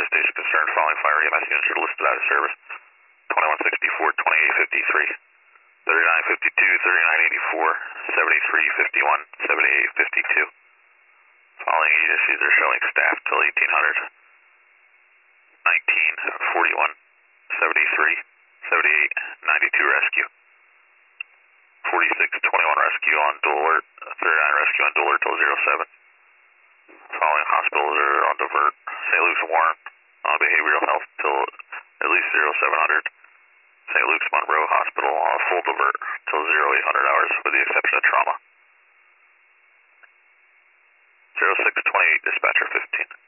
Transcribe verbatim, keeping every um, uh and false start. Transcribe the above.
Service station concerned following fire E M S units are listed out of service. twenty-one sixty-four, twenty-eight fifty-three, thirty-nine fifty-two, thirty-nine eighty-four, seventy-three fifty-one, seventy-eight fifty-two. Following agencies are showing staff till eighteen hundred. nineteen forty-one, seventy-three, seventy-eight, ninety-two rescue. forty-six twenty-one rescue on dual alert. thirty-nine rescue on dual alert till zero seven. Following hospitals are on divert. Saint Luke's Warren on behavioral health till at least zero seven hundred. Saint Luke's Monroe Hospital on a full divert till zero eight hundred hours with the exception of trauma. zero six twenty-eight, dispatcher fifteen.